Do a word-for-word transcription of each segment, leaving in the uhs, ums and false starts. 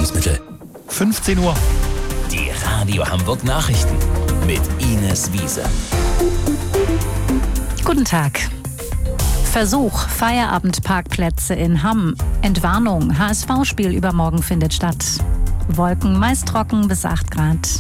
Nahrungsergänzungsmittel. fünfzehn Uhr. Die Radio Hamburg Nachrichten mit Ines Wiese. Guten Tag. Versuch, Feierabendparkplätze in Hamm. Entwarnung, H S V-Spiel übermorgen findet statt. Wolken meist trocken bis acht Grad.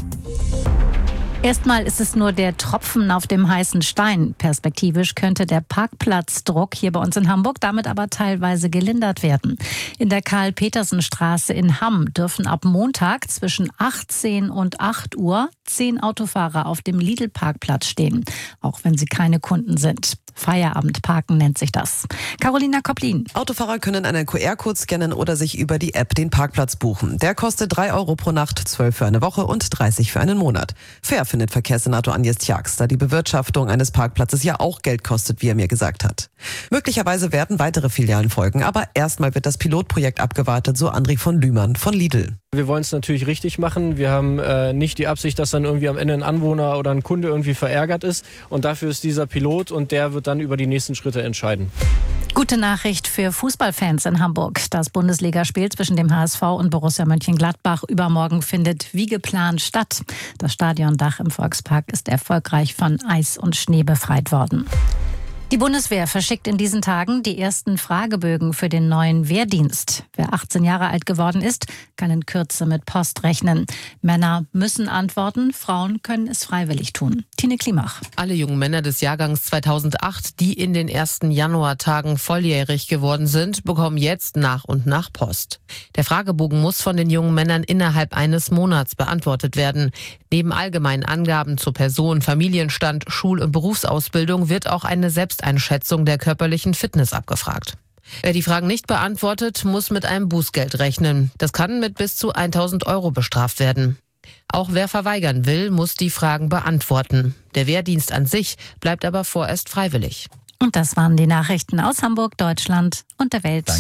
Erstmal ist es nur der Tropfen auf dem heißen Stein. Perspektivisch könnte der Parkplatzdruck hier bei uns in Hamburg damit aber teilweise gelindert werden. In der Karl-Petersen-Straße in Hamm dürfen ab Montag zwischen achtzehn und acht Uhr zehn Autofahrer auf dem Lidl-Parkplatz stehen, auch wenn sie keine Kunden sind. Feierabendparken nennt sich das. Carolina Kopplin. Autofahrer können einen Q R-Code scannen oder sich über die App den Parkplatz buchen. Der kostet drei Euro pro Nacht, zwölf für eine Woche und dreißig für einen Monat. Fair findet Verkehrssenator Agnes Tjax, da die Bewirtschaftung eines Parkplatzes ja auch Geld kostet, wie er mir gesagt hat. Möglicherweise werden weitere Filialen folgen, aber erstmal wird das Pilotprojekt abgewartet, so André von Lühmann von Lidl. Wir wollen es natürlich richtig machen. Wir haben äh, nicht die Absicht, dass dann irgendwie am Ende ein Anwohner oder ein Kunde irgendwie verärgert ist. Und dafür ist dieser Pilot und der wird dann über die nächsten Schritte entscheiden. Gute Nachricht für Fußballfans in Hamburg. Das Bundesligaspiel zwischen dem H S V und Borussia Mönchengladbach übermorgen findet wie geplant statt. Das Stadiondach im Volkspark ist erfolgreich von Eis und Schnee befreit worden. Die Bundeswehr verschickt in diesen Tagen die ersten Fragebögen für den neuen Wehrdienst. Wer achtzehn Jahre alt geworden ist, kann in Kürze mit Post rechnen. Männer müssen antworten, Frauen können es freiwillig tun. Tine Klimach. Alle jungen Männer des Jahrgangs zweitausendacht, die in den ersten Januartagen volljährig geworden sind, bekommen jetzt nach und nach Post. Der Fragebogen muss von den jungen Männern innerhalb eines Monats beantwortet werden. Neben allgemeinen Angaben zur Person, Familienstand, Schul- und Berufsausbildung wird auch eine Selbsteinschätzung der körperlichen Fitness abgefragt. Wer die Fragen nicht beantwortet, muss mit einem Bußgeld rechnen. Das kann mit bis zu tausend Euro bestraft werden. Auch wer verweigern will, muss die Fragen beantworten. Der Wehrdienst an sich bleibt aber vorerst freiwillig. Und das waren die Nachrichten aus Hamburg, Deutschland und der Welt.